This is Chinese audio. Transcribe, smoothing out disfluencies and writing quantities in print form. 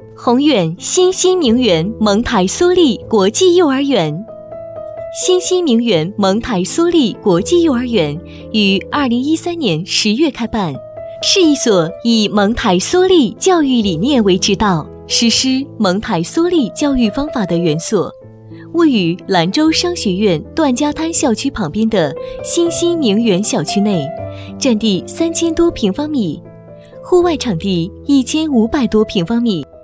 宏远新兴名园蒙台梭利国际幼儿园。新兴名园蒙台梭利国际幼儿园于2013年10月开办，是一所以蒙台梭利教育理念为指导，实施蒙台梭利教育方法的园所，位于兰州商学院段家滩校区旁边的新兴名园小区内，占地3000多平方米，户外场地1500多平方米。